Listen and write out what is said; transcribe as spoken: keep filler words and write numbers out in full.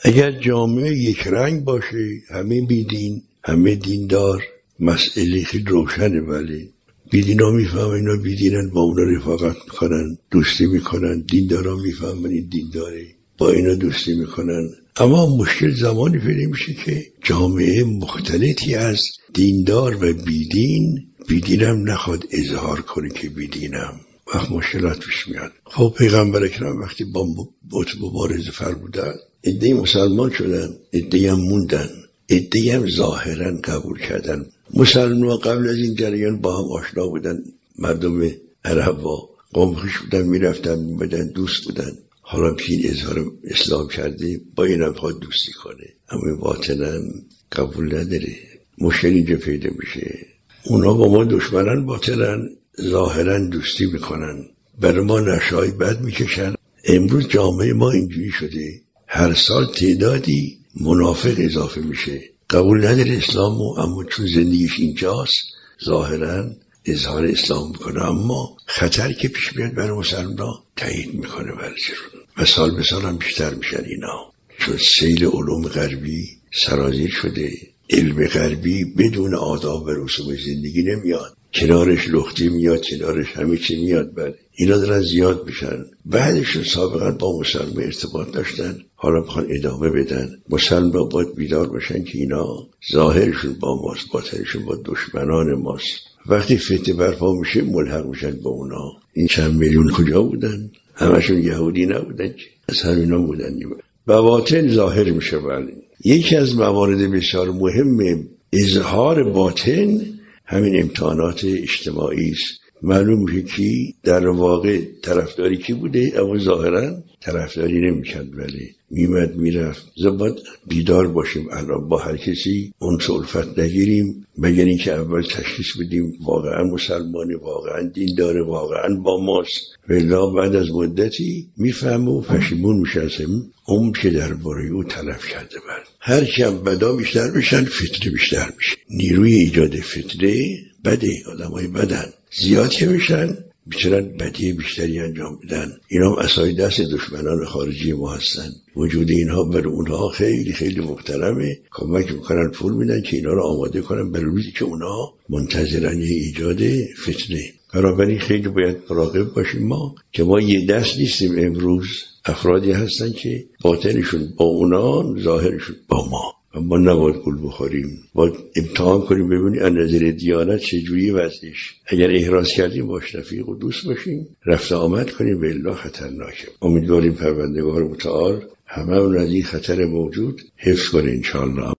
اگر جامعه یک رنگ باشه، همه بیدین همه دیندار، مسئله خیلی روشنه. ولی بیدین ها میفهمن اینا بیدینن، با اونا رفاقت میکنن، دوستی میکنن. دیندار ها میفهمن این دینداره، با اینا دوستی میکنن. اما مشکل زمانی پیدا میشه که جامعه مختلطی از دیندار و بیدین، بیدینم نخواد اظهار کنه که بیدینم، وقت مشکلات پیش میاد. خب پیغمبر اکرم وقتی با بت مبارزه فرمودن، عده‌ای مسلمان شدن، عده‌ای هم موندن، عده‌ای هم ظاهرا قبول کردن. مسلمان قبل از این جریان با هم آشنا بودن، مردم عرب و قوم خوش بودن، میرفتن میمدن، دوست بودن. حالا که این اظهار اسلام کرده با این هم خواهد دوستی کنه، اما باطنا قبول نداره. مشکل اینجا پیدا میشه. اونا با ما دشمنن، باطنا ظاهرا دوستی میکنن، برای ما نشای بد میکشن. امروز جامعه ما اینجوری شده، هر سال تعدادی منافق اضافه میشه، قبول نداره اسلامو، اما چون زندگیش اینجاست ظاهرا اظهار اسلام میکنه، اما خطر که پیش میاد برای مسلمان تایید میکنه ورزشون و سال به سال هم بیشتر میشن اینا. چون سیل علوم غربی سرازیر شده، علم غربی بدون آداب و رسوم زندگی نمیاد، کنارش لختی میاد، کنارش همه چی میاد. بله اینا دارن زیاد میشن. بعدشون سابقا با مسلمان ارتباط داشتن، حالا میخوان ادامه بدن. مسلمان باید بیدار باشن که اینا ظاهرشون با ماست، باطنشون با دشمنان ماست. وقتی فتنه برپا میشه ملحق میشن با اونا. این چند میلیون کجا بودن؟ همشون یهودی نبودن که، از همینا بودن. باطن ظاهر میشه. بله یکی از موارد بسیار مهم اظهار باطن همین امتحانات اجتماعی است. معلوم میشه کی در واقع طرفداری کی بوده، اما ظاهرا طرفداری نمیکرد، ولی میمد میرفت. زباد بیدار باشیم الان با هر کسی اون الفت نگیریم، مگر اینکه اول تشخیص بدیم واقعا مسلمانه، واقعا دین داره، واقعا با ماست. ولی بعد از مدتی میفهمه و پشیمون میشه از اون که درباره او تلف کرده. بر هر کم بدا بیشتر بشن فتنه بیشتر میشه. نیروی ایجاد فتنه بده، آدمای بدن زیاد که بشن میتونن بدی بیشتری انجام بدن. اینا هم عصای دست دشمنان خارجی ما هستن. وجود اینها برای اونها خیلی خیلی محترمه، کمک میکنن، پول میدن که اینا رو آماده کنن برای روزی که اونها منتظرن ایجاد فتنه. بنابراین خیلی باید مراقب باشیم ما که ما یه دست نیستیم. امروز افرادی هستن که باطنشون با اونا، ظاهرشون با ما. ما نباید گول بخوریم، باید امتحان کنیم ببینیم از نظر دیانت چجوری وضعش. اگر احراز کردیم باش رفیق و دوست باشیم، رفت آمد کنیم، به الله خطرناکه. امیدواریم پروردگار متعال همه اون از این خطر موجود حفظ کنه انشاءالله.